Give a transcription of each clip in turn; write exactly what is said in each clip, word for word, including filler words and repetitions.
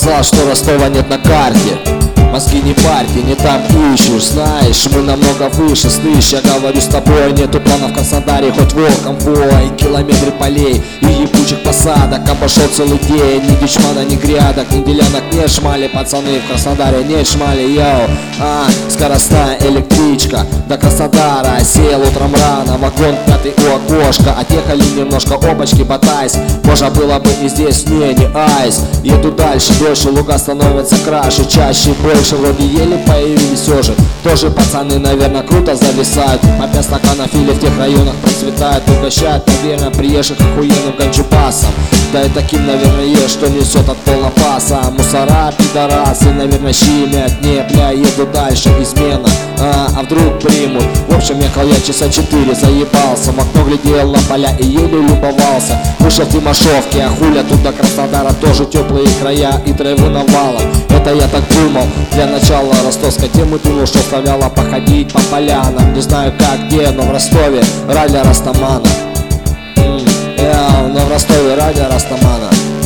сказал, что Ростова нет на карте. Мозги не парьте, не там ищешь. Знаешь, мы намного выше, слышь, я говорю с тобой. Нету планов в Краснодаре, хоть волком вой. Километры полей и ебучих посадок. Обошел целый день, ни дичмана, ни грядок, ни делянок, нет шмали. Пацаны, в Краснодаре нет шмали, йоу. А, скоростная электричка до Краснодара. Сел утром рано, вагон пятый у окошка. Отъехали немножко опачки, батайс. Можно было бы и здесь, не, не айс. Еду дальше, дольше, луга становятся краше, чаще, больше. Вроде еле появились все же. Тоже пацаны, наверное, круто зависают. По пять стаканов или в тех районах процветают. Угощают, наверное, приезжих охуенным ганджупасом. Да и таким, наверное, есть, что несет от полнопаса. Мусора, пидорасы, наверное, щемят. Не, бля, еду дальше, измена. А, а вдруг примут? В общем, ехал я часа четыре, заебался. В окно глядел на поля и еле любовался. Вышел в Тимошовке, а хуля тут до Краснодара тоже теплые края и травы навалом. Это я так думал. Для начала ростовской темы думал, что оставляла походить по полянам. Не знаю как, где, но в Ростове ради Растамана. Yeah, но в Ростове ради Растамана.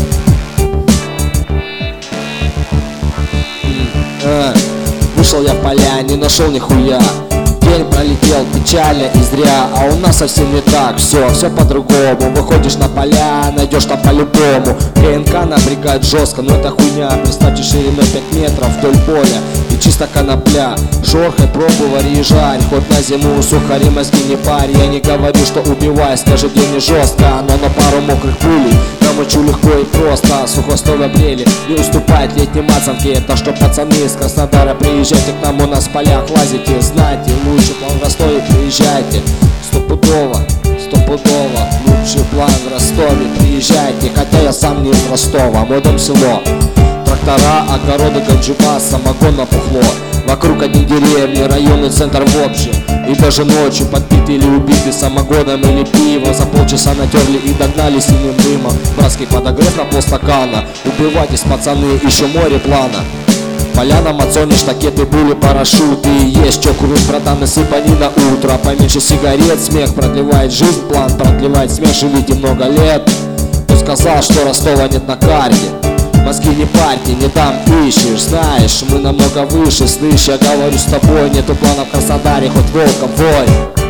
mm. Вышел я в поля, не нашел нихуя. День пролетел печально и зря, а у нас совсем не так, все, все по-другому. Выходишь на поля, найдешь там по-любому. КНК напрягает жестко, но это хуйня. Представьте, шириной пять метров вдоль поля и чисто конопля. Жорхай, пробуй, вари и жарь, хоть на зиму сухари, мозги не парь. Я не говорю, что убивай, скажи, где не жестко, но на пару мокрых пулей намочу легко и просто. Сухостовы брели не уступает летней мацанке. Это что, пацаны из Краснодара, приезжайте к нам, у нас в полях лазите. Знайте, лучший план в Ростове, приезжайте. Стопудово, стопудово, лучший план в Ростове, приезжайте. Хотя я сам не из Ростова, мой дом село. Трактора, огороды, ганджуба, самогон напухло. Вокруг одни деревни, районный центр в общем. И даже ночью подбиты или убиты самогоном или пивом. За полчаса натерли и догнали синим дымом. Братский подогрев на полстакана. Убивайтесь, пацаны, еще море плана. Поля на Мацоне, штакеты, були, парашюты. Есть чё курить, братан, насыпани на утро. Поменьше сигарет, смех продлевает жизнь. План продлевает смех, живите много лет. Кто сказал, что Ростова нет на карте? Мозги не парьте, не там ищешь. Знаешь, мы намного выше, слышь, я говорю с тобой. Нету планов в Краснодаре, хоть волком вой.